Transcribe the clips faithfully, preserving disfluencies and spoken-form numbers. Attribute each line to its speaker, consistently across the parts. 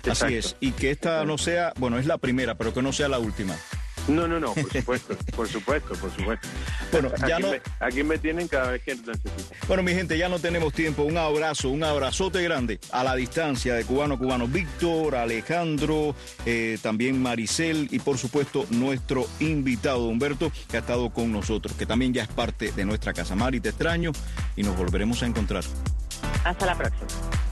Speaker 1: Así es, y que esta no sea, bueno, es la primera, pero que no sea la última.
Speaker 2: No, no, no, por supuesto, por supuesto, por supuesto.
Speaker 1: Bueno, ya
Speaker 2: aquí
Speaker 1: no...
Speaker 2: Me, aquí me tienen cada vez que necesito.
Speaker 1: Bueno, mi gente, ya no tenemos tiempo. Un abrazo, un abrazote grande a la distancia de Cubano Cubano. Víctor, Alejandro, eh, también Maricel y por supuesto nuestro invitado Humberto, que ha estado con nosotros, que también ya es parte de nuestra casa. Mari, te extraño y nos volveremos a encontrar.
Speaker 3: Hasta la próxima.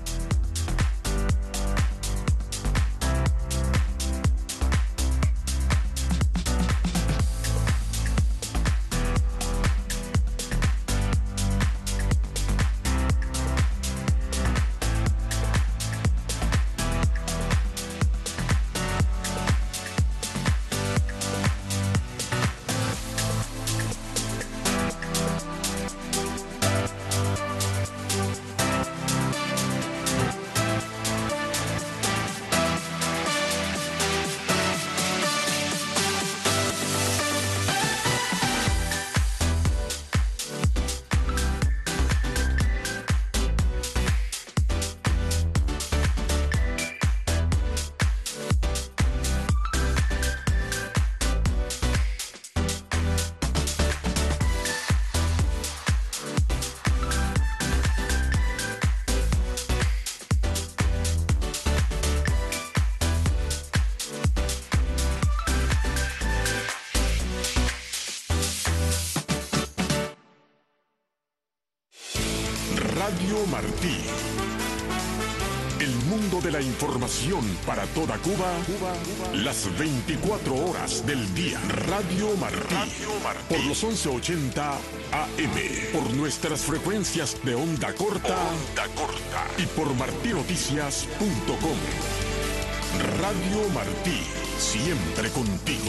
Speaker 4: Radio Martí. El mundo de la información para toda Cuba, Cuba, Cuba. Las veinticuatro horas del día. Radio Martí. Radio Martí. Por los once ochenta A M. Por nuestras frecuencias de onda corta. Onda corta. Y por martinoticias punto com. Radio Martí. Siempre contigo.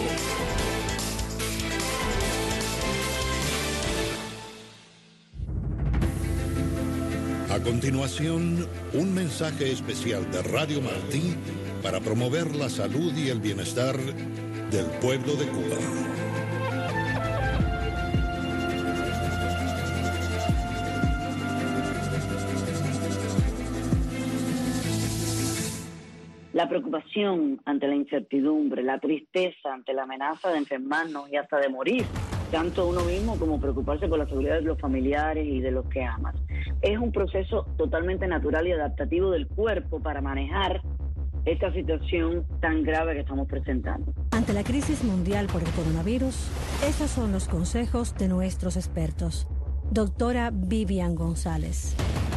Speaker 5: A continuación, un mensaje especial de Radio Martí para promover la salud y el bienestar del pueblo de Cuba.
Speaker 3: La preocupación ante la incertidumbre, la tristeza ante la amenaza de enfermarnos y hasta de morir, tanto uno mismo como preocuparse por la seguridad de los familiares y de los que amas. Es un proceso totalmente natural y adaptativo del cuerpo para manejar esta situación tan grave que estamos presentando.
Speaker 6: Ante la crisis mundial por el coronavirus, esos son los consejos de nuestros expertos. Doctora Vivian González.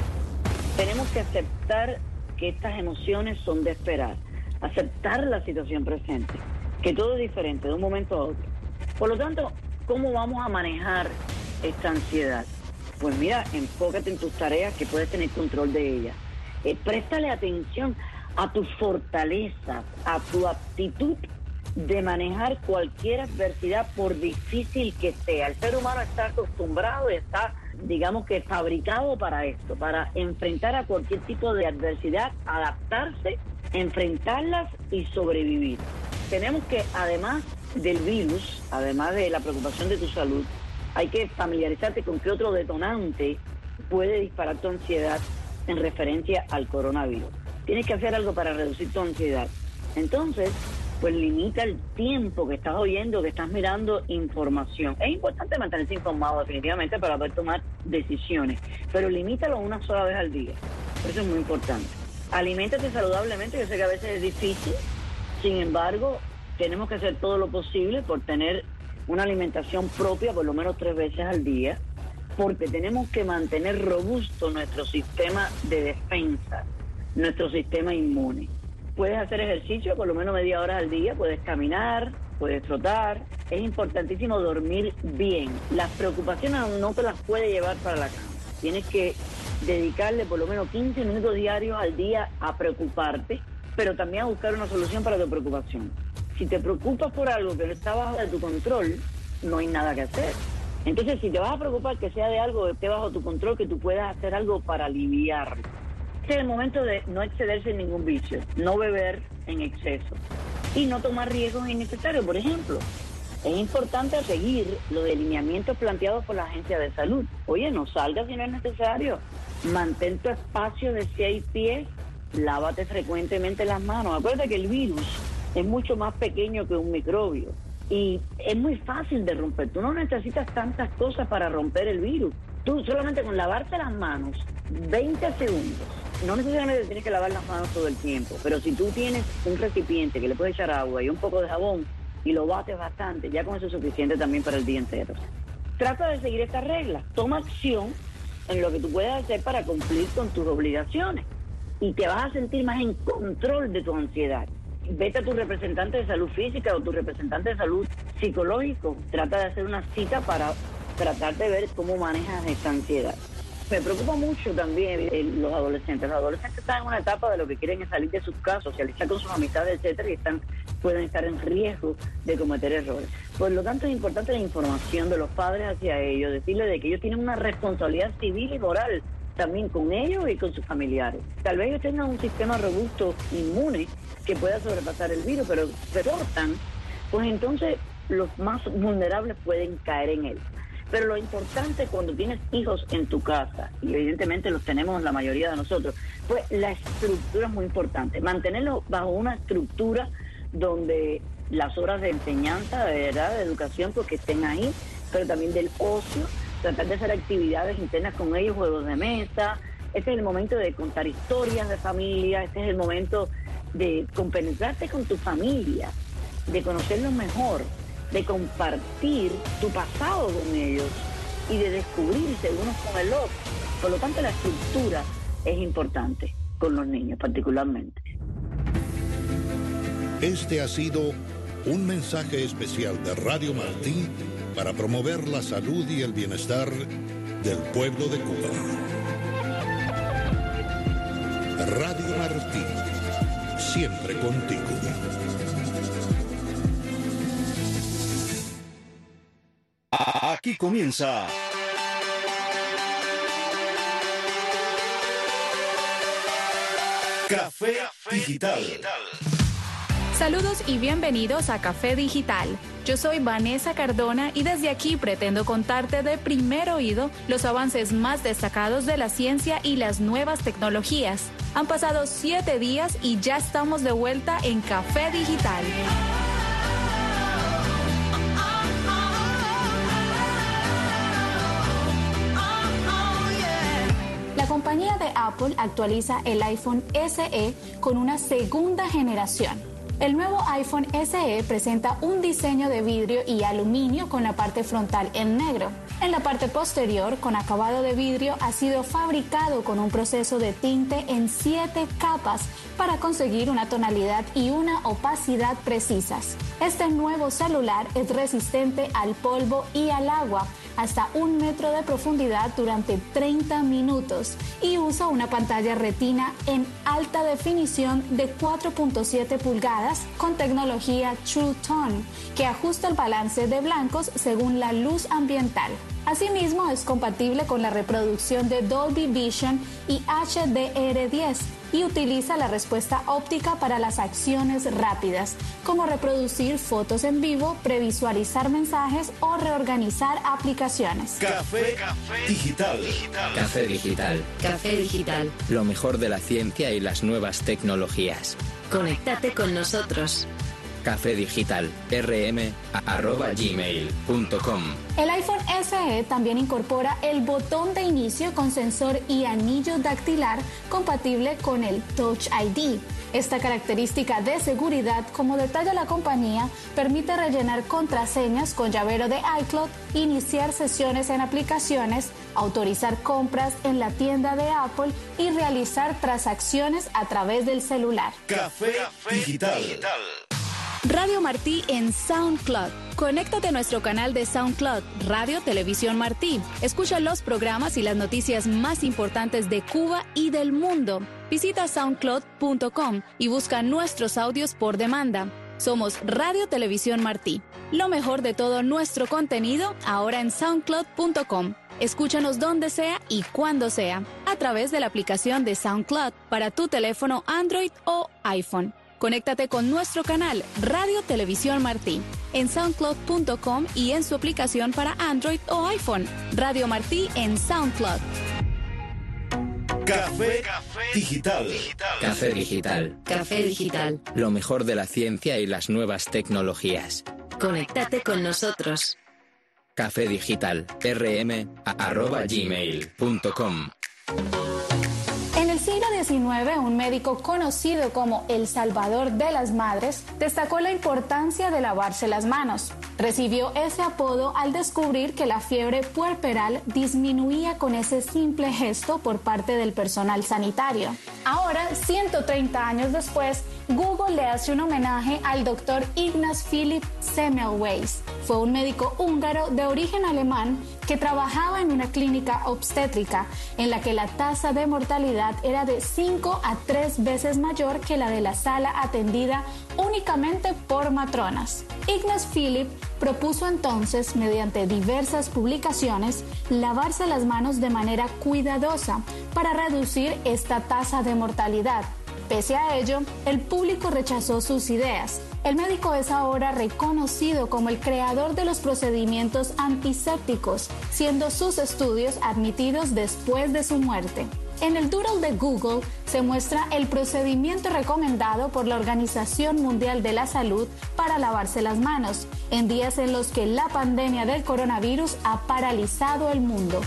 Speaker 3: Tenemos que aceptar que estas emociones son de esperar, aceptar la situación presente, que todo es diferente de un momento a otro. Por lo tanto, ¿cómo vamos a manejar esta ansiedad? Pues mira, enfócate en tus tareas que puedes tener control de ellas. Eh, préstale atención a tu fortaleza, a tu aptitud de manejar cualquier adversidad por difícil que sea. El ser humano está acostumbrado y está, digamos que fabricado para esto, para enfrentar a cualquier tipo de adversidad, adaptarse, enfrentarlas y sobrevivir. Tenemos que, además del virus, además de la preocupación de tu salud, hay que familiarizarte con qué otro detonante puede disparar tu ansiedad en referencia al coronavirus. Tienes que hacer algo para reducir tu ansiedad. Entonces, pues limita el tiempo que estás oyendo, que estás mirando información. Es importante mantenerse informado definitivamente para poder tomar decisiones, pero limítalo una sola vez al día. Eso es muy importante. Aliméntate saludablemente, yo sé que a veces es difícil, sin embargo, tenemos que hacer todo lo posible por tener una alimentación propia por lo menos tres veces al día, porque tenemos que mantener robusto nuestro sistema de defensa, nuestro sistema inmune. Puedes hacer ejercicio por lo menos media hora al día, puedes caminar, puedes trotar. Es importantísimo dormir bien. Las preocupaciones no te las puedes llevar para la cama. Tienes que dedicarle por lo menos quince minutos diarios al día a preocuparte, pero también a buscar una solución para tu preocupación. Si te preocupas por algo que no está bajo de tu control, no hay nada que hacer. Entonces, si te vas a preocupar que sea de algo que esté bajo tu control, que tú puedas hacer algo para aliviarlo. Este es el momento de no excederse en ningún vicio, no beber en exceso y no tomar riesgos innecesarios. Por ejemplo, es importante seguir los lineamientos planteados por la Agencia de Salud. Oye, no salgas si no es necesario. Mantén tu espacio de seis pies lávate frecuentemente las manos. Acuérdate que el virus es mucho más pequeño que un microbio y es muy fácil de romper. Tú no necesitas tantas cosas para romper el virus. Tú solamente con lavarte las manos veinte segundos, no necesariamente tienes que lavar las manos todo el tiempo, pero si tú tienes un recipiente que le puedes echar agua y un poco de jabón y lo bates bastante, ya con eso es suficiente también para el día entero. Trata de seguir estas reglas, toma acción en lo que tú puedes hacer para cumplir con tus obligaciones y te vas a sentir más en control de tu ansiedad. Vete a tu representante de salud física o tu representante de salud psicológico, trata de hacer una cita para tratar de ver cómo manejas esta ansiedad. Me preocupa mucho también eh, los adolescentes. Los adolescentes están en una etapa de lo que quieren es salir de sus casas, socializar con sus amistades, etcétera, y están, pueden estar en riesgo de cometer errores. Por lo tanto, es importante la información de los padres hacia ellos, decirles de que ellos tienen una responsabilidad civil y moral también con ellos y con sus familiares. Tal vez ellos tengan un sistema robusto, inmune, que pueda sobrepasar el virus, pero se cortan, pues entonces los más vulnerables pueden caer en él. Pero lo importante cuando tienes hijos en tu casa, y evidentemente los tenemos la mayoría de nosotros, pues la estructura es muy importante. Mantenerlos bajo una estructura donde las horas de enseñanza, de verdad, de educación, pues que estén ahí, pero también del ocio, tratar de hacer actividades internas con ellos, juegos de mesa. Este es el momento de contar historias de familia, este es el momento de compenetrarte con tu familia, de conocerlos mejor, de compartir tu pasado con ellos y de descubrirse unos con el otro. Por lo tanto, la estructura es importante con los niños particularmente.
Speaker 5: Este ha sido un mensaje especial de Radio Martí para promover la salud y el bienestar del pueblo de Cuba. Radio Martí, siempre contigo.
Speaker 1: Aquí comienza Café Digital.
Speaker 7: Saludos y bienvenidos a Café Digital. Yo soy Vanessa Cardona y desde aquí pretendo contarte de primer oído los avances más destacados de la ciencia y las nuevas tecnologías. Han pasado siete días y ya estamos de vuelta en Café Digital. La compañía de Apple actualiza el iPhone S E con una segunda generación. El nuevo iPhone S E presenta un diseño de vidrio y aluminio con la parte frontal en negro. En la parte posterior, con acabado de vidrio, ha sido fabricado con un proceso de tinte en siete capas para conseguir una tonalidad y una opacidad precisas. Este nuevo celular es resistente al polvo y al agua, hasta un metro de profundidad durante treinta minutos y usa una pantalla retina en alta definición de cuatro punto siete pulgadas con tecnología True Tone, que ajusta el balance de blancos según la luz ambiental. Asimismo, es compatible con la reproducción de Dolby Vision y H D R diez y utiliza la respuesta óptica para las acciones rápidas, como reproducir fotos en vivo, previsualizar mensajes o reorganizar aplicaciones.
Speaker 1: Café Digital.
Speaker 8: Café Digital.
Speaker 9: Café Digital.
Speaker 8: Lo mejor de la ciencia y las nuevas tecnologías.
Speaker 9: Conéctate con nosotros.
Speaker 8: Café Digital, rm arroba gmail punto com.
Speaker 7: El iPhone S E también incorpora el botón de inicio con sensor y anillo dactilar compatible con el Touch I D. Esta característica de seguridad, como detalla la compañía, permite rellenar contraseñas con llavero de iCloud, iniciar sesiones en aplicaciones, autorizar compras en la tienda de Apple y realizar transacciones a través del celular.
Speaker 1: Café Digital.
Speaker 7: Radio Martí en SoundCloud. Conéctate a nuestro canal de SoundCloud, Radio Televisión Martí. Escucha los programas y las noticias más importantes de Cuba y del mundo. Visita soundcloud punto com y busca nuestros audios por demanda. Somos Radio Televisión Martí. Lo mejor de todo nuestro contenido ahora en soundcloud punto com. Escúchanos donde sea y cuando sea, a través de la aplicación de SoundCloud para tu teléfono Android o iPhone. Conéctate con nuestro canal Radio Televisión Martí en soundcloud punto com y en su aplicación para Android o iPhone. Radio Martí en SoundCloud.
Speaker 1: Café Digital.
Speaker 8: Café Digital.
Speaker 9: Café Digital.
Speaker 8: Lo mejor de la ciencia y las nuevas tecnologías.
Speaker 9: Conéctate con nosotros.
Speaker 8: Café Digital. rm arroba gmail punto com.
Speaker 7: En el siglo diecinueve, un médico conocido como el Salvador de las Madres destacó la importancia de lavarse las manos. Recibió ese apodo al descubrir que la fiebre puerperal disminuía con ese simple gesto por parte del personal sanitario. Ahora, ciento treinta años después, Google le hace un homenaje al doctor Ignaz Philipp Semmelweis. Fue un médico húngaro de origen alemán que trabajaba en una clínica obstétrica en la que la tasa de mortalidad era de cinco a tres veces mayor que la de la sala atendida únicamente por matronas. Ignaz Philipp propuso entonces, mediante diversas publicaciones, lavarse las manos de manera cuidadosa para reducir esta tasa de mortalidad. Pese a ello, el público rechazó sus ideas. El médico es ahora reconocido como el creador de los procedimientos antisépticos, siendo sus estudios admitidos después de su muerte. En el doodle de Google se muestra el procedimiento recomendado por la Organización Mundial de la Salud para lavarse las manos, en días en los que la pandemia del coronavirus ha paralizado el mundo.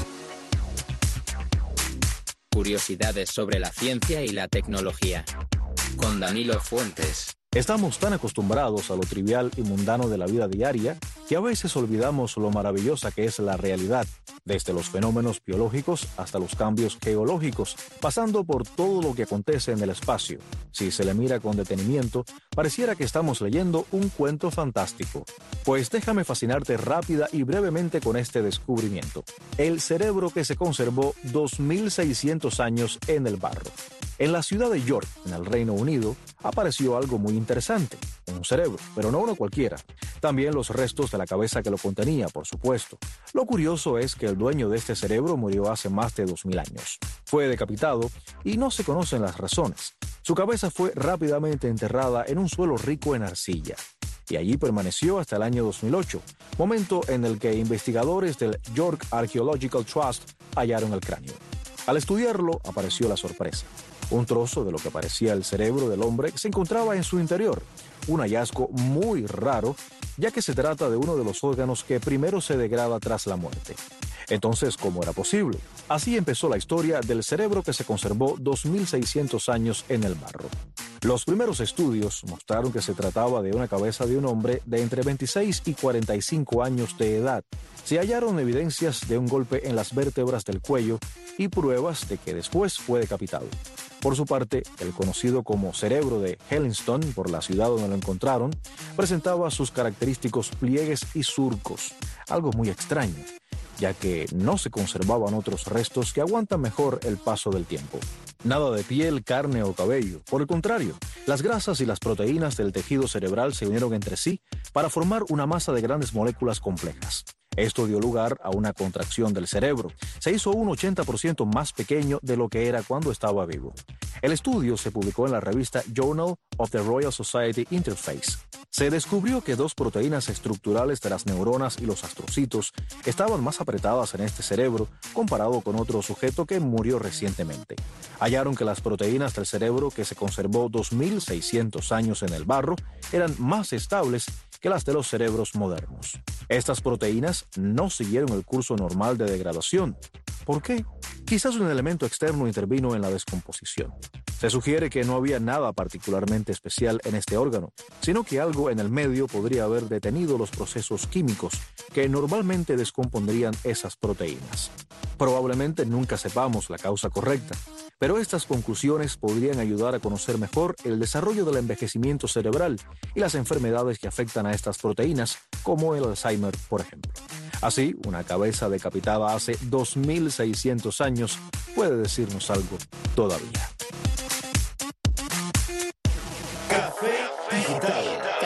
Speaker 8: Curiosidades sobre la ciencia y la tecnología. Con Danilo Fuentes.
Speaker 10: Estamos tan acostumbrados a lo trivial y mundano de la vida diaria que a veces olvidamos lo maravillosa que es la realidad, desde los fenómenos biológicos hasta los cambios geológicos, pasando por todo lo que acontece en el espacio. Si se le mira con detenimiento, pareciera que estamos leyendo un cuento fantástico. Pues déjame fascinarte rápida y brevemente con este descubrimiento: el cerebro que se conservó dos mil seiscientos años en el barro. En la ciudad de York, en el Reino Unido, apareció algo muy interesante, un cerebro, pero no uno cualquiera. También los restos de la cabeza que lo contenía, por supuesto. Lo curioso es que el dueño de este cerebro murió hace más de dos mil años. Fue decapitado y no se conocen las razones. Su cabeza fue rápidamente enterrada en un suelo rico en arcilla, y allí permaneció hasta el año dos mil ocho, momento en el que investigadores del York Archaeological Trust hallaron el cráneo. Al estudiarlo, apareció la sorpresa. Un trozo de lo que parecía el cerebro del hombre se encontraba en su interior, un hallazgo muy raro, ya que se trata de uno de los órganos que primero se degrada tras la muerte. Entonces, ¿cómo era posible? Así empezó la historia del cerebro que se conservó dos mil seiscientos años en el barro. Los primeros estudios mostraron que se trataba de una cabeza de un hombre de entre veintiséis y cuarenta y cinco años de edad. Se hallaron evidencias de un golpe en las vértebras del cuello y pruebas de que después fue decapitado. Por su parte, el conocido como cerebro de Hellingstone, por la ciudad donde lo encontraron, presentaba sus característicos pliegues y surcos, algo muy extraño, ya que no se conservaban otros restos que aguantan mejor el paso del tiempo. Nada de piel, carne o cabello. Por el contrario, las grasas y las proteínas del tejido cerebral se unieron entre sí para formar una masa de grandes moléculas complejas. Esto dio lugar a una contracción del cerebro. Se hizo un ochenta por ciento más pequeño de lo que era cuando estaba vivo. El estudio se publicó en la revista Journal of the Royal Society Interface. Se descubrió que dos proteínas estructurales de las neuronas y los astrocitos estaban más apretadas en este cerebro comparado con otro sujeto que murió recientemente. Hallaron que las proteínas del cerebro que se conservó dos mil seiscientos años en el barro eran más estables que las de los cerebros modernos. Estas proteínas no siguieron el curso normal de degradación. ¿Por qué? Quizás un elemento externo intervino en la descomposición. Se sugiere que no había nada particularmente especial en este órgano, sino que algo en el medio podría haber detenido los procesos químicos que normalmente descompondrían esas proteínas. Probablemente nunca sepamos la causa correcta, pero estas conclusiones podrían ayudar a conocer mejor el desarrollo del envejecimiento cerebral y las enfermedades que afectan a estas proteínas, como el Alzheimer, por ejemplo. Así, una cabeza decapitada hace dos mil seiscientos años puede decirnos algo todavía.
Speaker 1: Café Digital.
Speaker 9: Café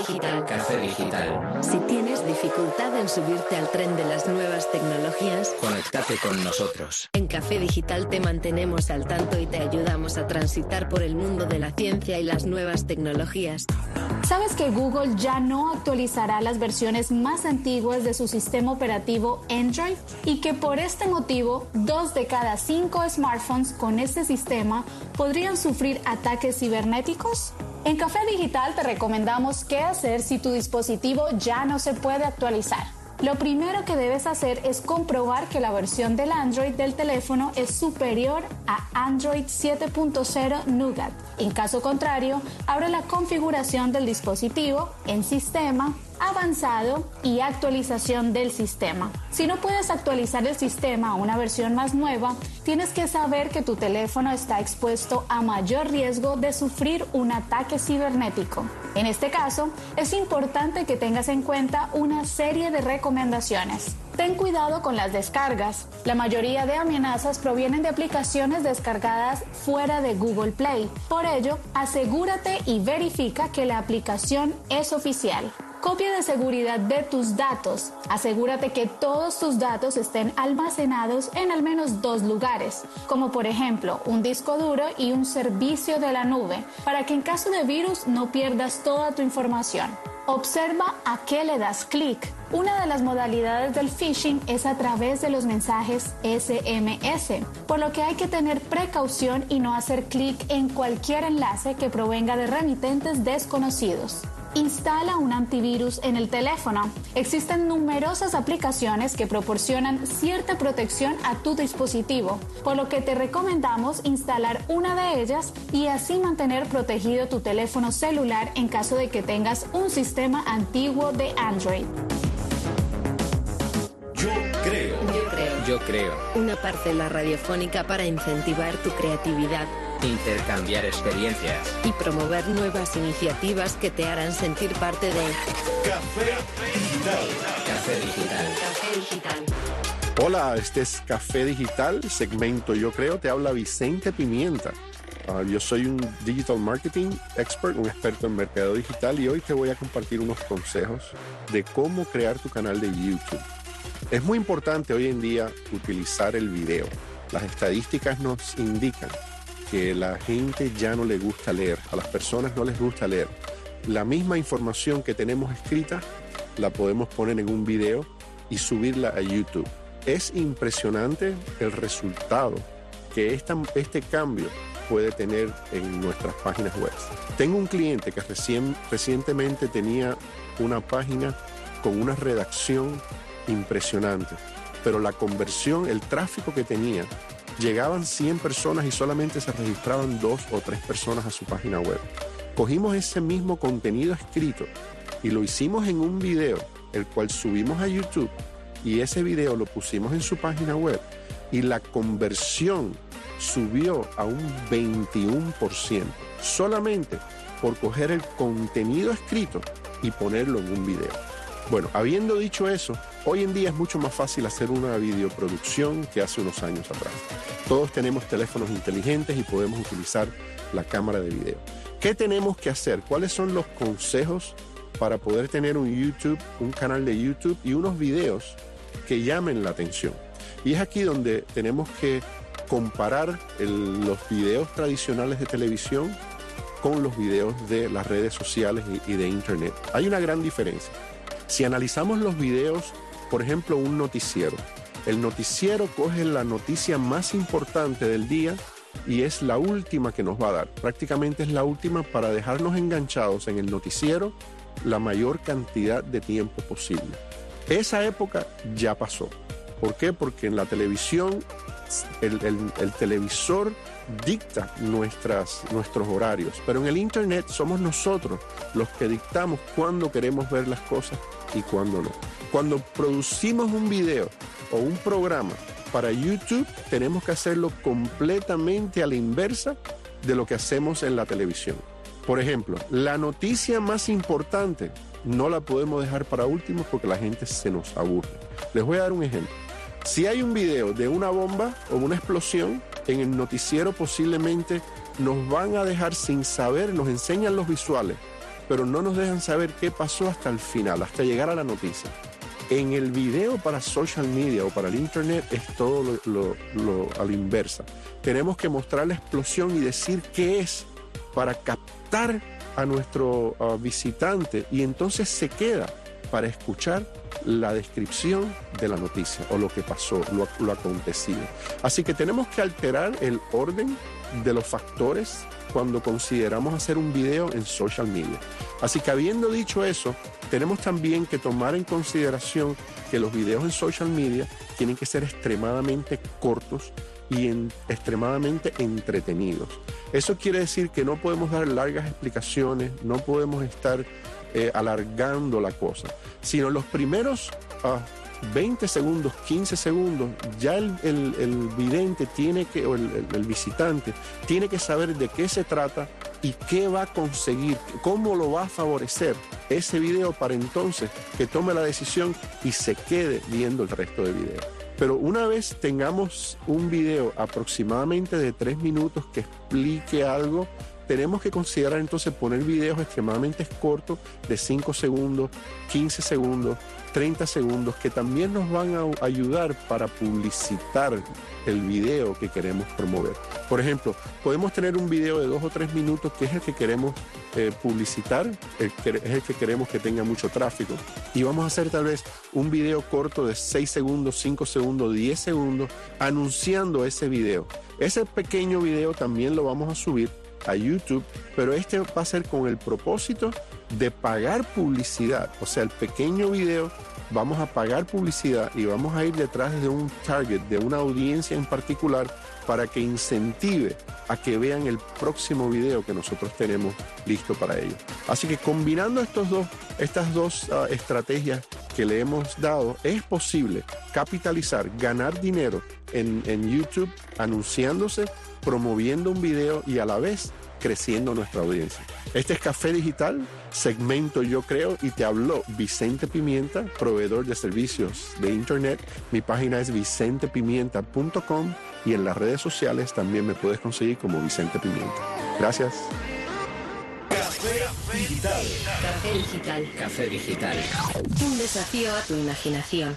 Speaker 9: Digital.
Speaker 8: Café Digital.
Speaker 9: Si tienes dificultad en subirte al tren de las nuevas tecnologías,
Speaker 8: conéctate con nosotros.
Speaker 9: En Café Digital te mantenemos al tanto y te ayudamos a transitar por el mundo de la ciencia y las nuevas tecnologías.
Speaker 7: ¿Sabes que Google ya no actualizará las versiones más antiguas de su sistema operativo Android? Y que por este motivo, dos de cada cinco smartphones con este sistema podrían sufrir ataques cibernéticos. En Café Digital te recomendamos qué hacer si tu dispositivo ya no se puede actualizar. Lo primero que debes hacer es comprobar que la versión del Android del teléfono es superior a Android siete punto cero Nougat. En caso contrario, abre la configuración del dispositivo en Sistema, Avanzado y Actualización del sistema. Si no puedes actualizar el sistema a una versión más nueva, tienes que saber que tu teléfono está expuesto a mayor riesgo de sufrir un ataque cibernético. En este caso, es importante que tengas en cuenta una serie de recomendaciones. Ten cuidado con las descargas. La mayoría de amenazas provienen de aplicaciones descargadas fuera de Google Play. Por ello, asegúrate y verifica que la aplicación es oficial. Copia de seguridad de tus datos. Asegúrate que todos tus datos estén almacenados en al menos dos lugares, como por ejemplo un disco duro y un servicio de la nube, para que en caso de virus no pierdas toda tu información. Observa a qué le das clic. Una de las modalidades del phishing es a través de los mensajes ese eme ese, por lo que hay que tener precaución y no hacer clic en cualquier enlace que provenga de remitentes desconocidos. Instala un antivirus en el teléfono. Existen numerosas aplicaciones que proporcionan cierta protección a tu dispositivo, por lo que te recomendamos instalar una de ellas y así mantener protegido tu teléfono celular en caso de que tengas un sistema antiguo de Android.
Speaker 4: Yo creo.
Speaker 9: Yo creo.
Speaker 8: Yo creo.
Speaker 9: Una parcela radiofónica para incentivar tu creatividad,
Speaker 8: intercambiar experiencias
Speaker 9: y promover nuevas iniciativas que te harán sentir parte de
Speaker 4: Café Digital.
Speaker 8: Café Digital.
Speaker 9: Café Digital.
Speaker 11: Hola, este es Café Digital, segmento Yo Creo. Te habla Vicente Pimienta. Uh, yo soy un Digital Marketing Expert, un experto en mercado digital, y hoy te voy a compartir unos consejos de cómo crear tu canal de YouTube. Es muy importante hoy en día utilizar el video. Las estadísticas nos indican que la gente ya no le gusta leer, a las personas no les gusta leer. La misma información que tenemos escrita la podemos poner en un video y subirla a YouTube. Es impresionante el resultado que esta, este cambio puede tener en nuestras páginas web. Tengo un cliente que recién, recientemente tenía una página con una redacción impresionante, pero la conversión, el tráfico que tenía, llegaban cien personas y solamente se registraban dos o tres personas a su página web. Cogimos ese mismo contenido escrito y lo hicimos en un video, el cual subimos a YouTube, y ese video lo pusimos en su página web y la conversión subió a un veintiuno por ciento, solamente por coger el contenido escrito y ponerlo en un video. Bueno, habiendo dicho eso, hoy en día es mucho más fácil hacer una videoproducción que hace unos años atrás. Todos tenemos teléfonos inteligentes y podemos utilizar la cámara de video. ¿Qué tenemos que hacer? ¿Cuáles son los consejos para poder tener un YouTube, un canal de YouTube y unos videos que llamen la atención? Y es aquí donde tenemos que comparar el, los videos tradicionales de televisión con los videos de las redes sociales y, y de Internet. Hay una gran diferencia. Si analizamos los videos, por ejemplo, un noticiero, el noticiero coge la noticia más importante del día y es la última que nos va a dar. Prácticamente es la última para dejarnos enganchados en el noticiero la mayor cantidad de tiempo posible. Esa época ya pasó. ¿Por qué? Porque en la televisión, el, el, el televisor dicta nuestras, nuestros horarios, pero en el Internet somos nosotros los que dictamos cuándo queremos ver las cosas y cuándo no. Cuando producimos un video o un programa para YouTube, tenemos que hacerlo completamente a la inversa de lo que hacemos en la televisión. Por ejemplo, la noticia más importante no la podemos dejar para último porque la gente se nos aburre. Les voy a dar un ejemplo. Si hay un video de una bomba o una explosión, en el noticiero posiblemente nos van a dejar sin saber, nos enseñan los visuales, pero no nos dejan saber qué pasó hasta el final, hasta llegar a la noticia. En el video para social media o para el internet es todo lo, lo, lo a la inversa. Tenemos que mostrar la explosión y decir qué es para captar a nuestro uh, visitante, y entonces se queda para escuchar la descripción de la noticia o lo que pasó, lo, lo acontecido. Así que tenemos que alterar el orden de los factores cuando consideramos hacer un video en social media. Así que habiendo dicho eso, tenemos también que tomar en consideración que los videos en social media tienen que ser extremadamente cortos y en, extremadamente entretenidos. Eso quiere decir que no podemos dar largas explicaciones, no podemos estar eh, alargando la cosa, sino los primeros uh, veinte segundos, quince segundos, ya el, el, el vidente tiene que, o el, el, el visitante tiene que saber de qué se trata y qué va a conseguir, cómo lo va a favorecer ese video para entonces que tome la decisión y se quede viendo el resto del video. Pero una vez tengamos un video aproximadamente de tres minutos que explique algo, tenemos que considerar entonces poner videos extremadamente cortos de cinco segundos, quince segundos, treinta segundos, que también nos van a ayudar para publicitar el video que queremos promover. Por ejemplo, podemos tener un video de dos o tres minutos que es el que queremos eh, publicitar, el que, es el que queremos que tenga mucho tráfico, y vamos a hacer tal vez un video corto de seis segundos, cinco segundos, diez segundos, anunciando ese video. Ese pequeño video también lo vamos a subir a YouTube, pero este va a ser con el propósito de pagar publicidad. O sea, el pequeño video vamos a pagar publicidad y vamos a ir detrás de un target, de una audiencia en particular, para que incentive a que vean el próximo video que nosotros tenemos listo para ellos. Así que combinando estos dos, estas dos uh, estrategias que le hemos dado, es posible capitalizar, ganar dinero en, en YouTube, anunciándose, promoviendo un video y a la vez creciendo nuestra audiencia. Este es Café Digital, segmento Yo Creo, y te habló Vicente Pimienta, proveedor de servicios de internet. Mi página es vicente pimienta punto com y en las redes sociales también me puedes conseguir como Vicente Pimienta. Gracias.
Speaker 9: Café Digital. Café Digital.
Speaker 8: Café Digital.
Speaker 9: Un desafío a tu imaginación.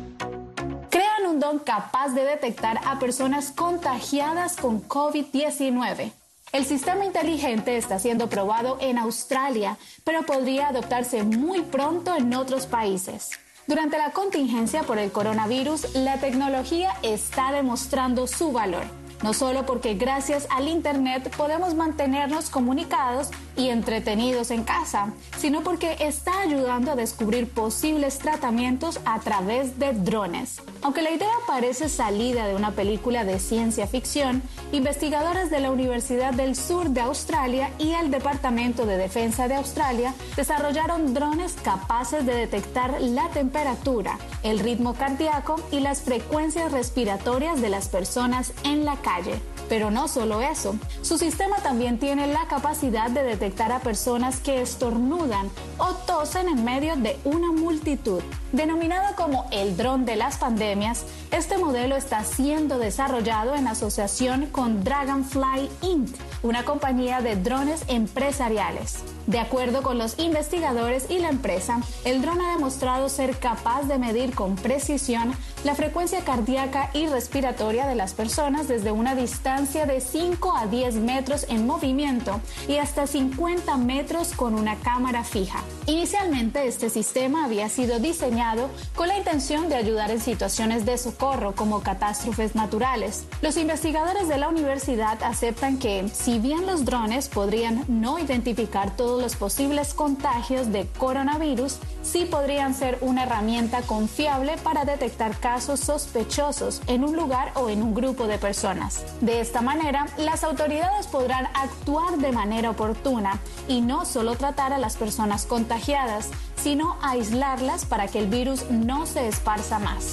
Speaker 7: Crean un dron capaz de detectar a personas contagiadas con COVID diecinueve. El sistema inteligente está siendo probado en Australia, pero podría adoptarse muy pronto en otros países. Durante la contingencia por el coronavirus, la tecnología está demostrando su valor. No solo porque gracias al Internet podemos mantenernos comunicados y entretenidos en casa, sino porque está ayudando a descubrir posibles tratamientos a través de drones. Aunque la idea parece salida de una película de ciencia ficción, investigadores de la Universidad del Sur de Australia y el Departamento de Defensa de Australia desarrollaron drones capaces de detectar la temperatura, el ritmo cardíaco y las frecuencias respiratorias de las personas en la calle. Pero no solo eso, su sistema también tiene la capacidad de detectar a personas que estornudan o tosen en medio de una multitud. Denominado como el dron de las pandemias, este modelo está siendo desarrollado en asociación con Dragonfly incorporated, una compañía de drones empresariales. De acuerdo con los investigadores y la empresa, el dron ha demostrado ser capaz de medir con precisión la frecuencia cardíaca y respiratoria de las personas desde una distancia de cinco a diez metros en movimiento y hasta cincuenta metros con una cámara fija. Inicialmente, este sistema había sido diseñado con la intención de ayudar en situaciones de socorro como catástrofes naturales. Los investigadores de la universidad aceptan que, si bien los drones podrían no identificar todos los posibles contagios de coronavirus, sí podrían ser una herramienta confiable para detectar casos sospechosos en un lugar o en un grupo de personas. De esta manera, las autoridades podrán actuar de manera oportuna y no solo tratar a las personas contagiadas, sino aislarlas para que el virus no se esparza más.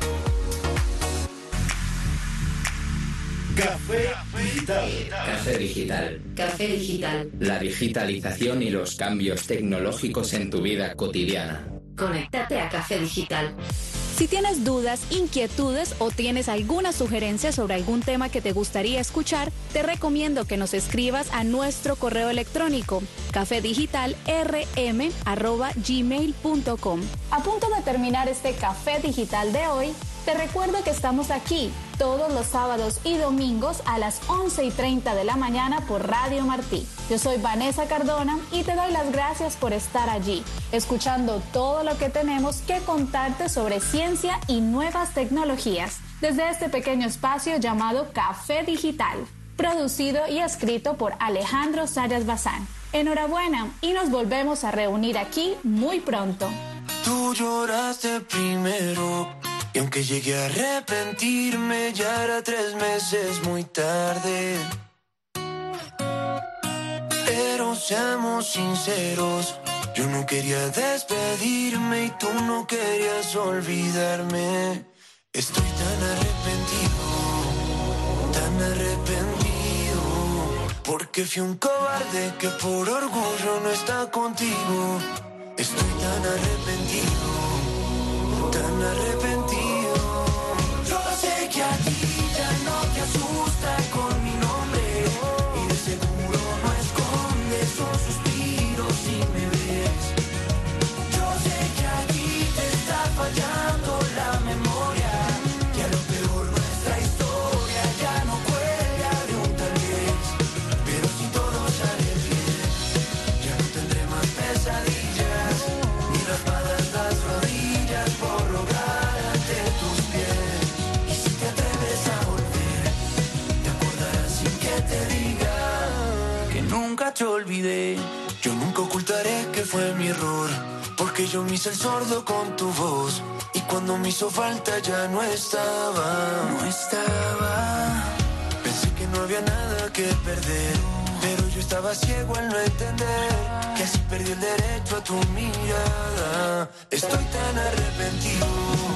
Speaker 4: Café Digital.
Speaker 8: Café Digital.
Speaker 9: Café Digital.
Speaker 8: La digitalización y los cambios tecnológicos en tu vida cotidiana.
Speaker 9: Conéctate a Café Digital.
Speaker 7: Si tienes dudas, inquietudes o tienes alguna sugerencia sobre algún tema que te gustaría escuchar, te recomiendo que nos escribas a nuestro correo electrónico cafedigital r m arroba gmail punto com. A punto de terminar este Café Digital de hoy, te recuerdo que estamos aquí todos los sábados y domingos a las once y treinta de la mañana por Radio Martí. Yo soy Vanessa Cardona y te doy las gracias por estar allí, escuchando todo lo que tenemos que contarte sobre ciencia y nuevas tecnologías, desde este pequeño espacio llamado Café Digital, producido y escrito por Alejandro Sayas Bazán. Enhorabuena y nos volvemos a reunir aquí muy pronto.
Speaker 12: Tú lloraste primero. Y aunque llegué a arrepentirme, ya era tres meses muy tarde. Pero seamos sinceros, yo no quería despedirme y tú no querías olvidarme. Estoy tan arrepentido, tan arrepentido, porque fui un cobarde que por orgullo no está contigo. Estoy tan arrepentido, tan arrepentido. Yo sé que a ti ya no te asusta con mi nombre y de seguro no escondes un suspiro si me ves. Yo sé que a ti te está fallando la memoria, que a lo peor nuestra historia ya no cuelga de un tal vez. Pero si todo sale bien, ya no tendré más pesadillas ni raspadas las rodillas por rogar ante tus pies. Y si te atreves a volver, te acordarás sin que te diga que nunca te olvidé. Yo nunca ocultaré que fue mi error, porque yo me hice el sordo con tu voz. Y cuando me hizo falta ya no estaba, no estaba. Pensé que no había nada que perder, pero yo estaba ciego al no entender que así perdí el derecho a tu mirada. Estoy tan arrepentido,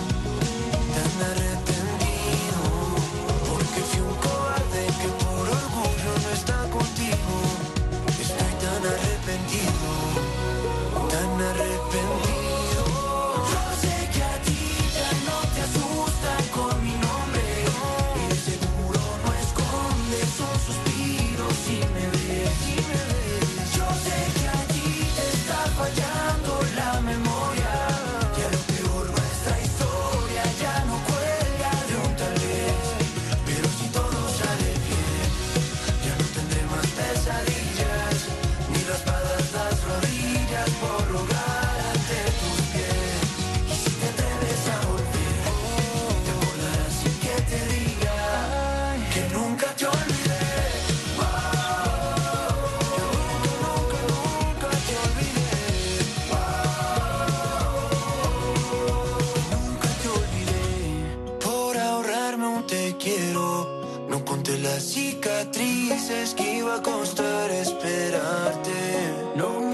Speaker 12: tan arrepentido, porque fui un cobarde que por orgullo no está contigo. Estoy tan arrepentido, tan arrepentido. Yo sé que a ti ya no te asustan con mi nombre y de seguro no escondes un suspiro si me ves, si me ves. Yo sé que a ti te está fallando la memoria, que a lo peor nuestra historia ya no cuelga de un tal vez. Pero si todo sale bien, ya no tendré más pesadillas ni raspadas las rodillas por rogar ante tus pies. Y si te atreves a volver, te acordarás sin que te diga que nunca te olvidé. Yo nunca, nunca te olvidé. Nunca te olvidé. Por ahorrarme un te quiero, no conté las cicatrices que iba a costar esperarte. No,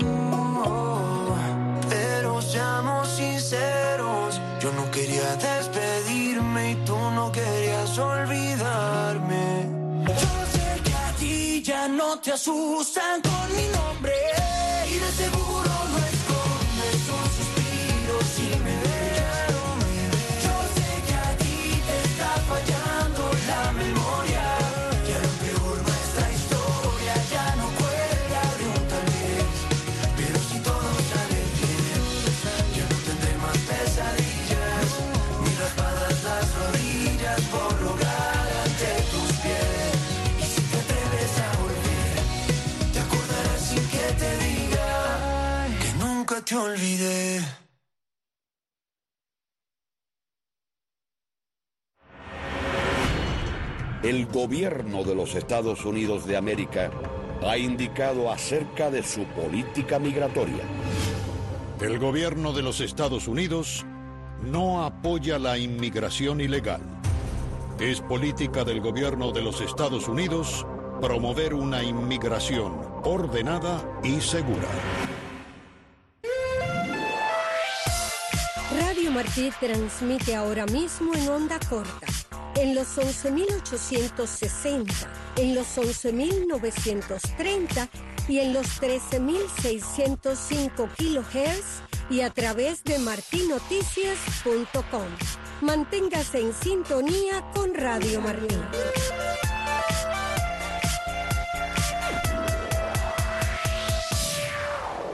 Speaker 12: pero seamos sinceros, yo no quería despedirme y tú no querías olvidarme. Yo sé que a ti ya no te asustan con mi nombre y de seguro no escondes un suspiro si me ves. Yo sé que a ti te está fallando la memoria, que a lo peor nuestra historia ya no cuelga de un tal vez. Pero si todo sale bien, ya no tendré más pesadillas ni raspadas las rodillas por rogar ante tus pies. Y si te atreves a volver, te acordarás sin que te diga que nunca te olvidé.
Speaker 13: El gobierno de los Estados Unidos de América ha indicado acerca de su política migratoria.
Speaker 5: El gobierno de los Estados Unidos no apoya la inmigración ilegal. Es política del gobierno de los Estados Unidos promover una inmigración ordenada y segura.
Speaker 14: Radio Martí transmite ahora mismo en onda corta, en los once mil ochocientos sesenta, en los once mil novecientos treinta y en los trece mil seiscientos cinco kilohertz y a través de marti noticias punto com. Manténgase en sintonía con Radio Martí.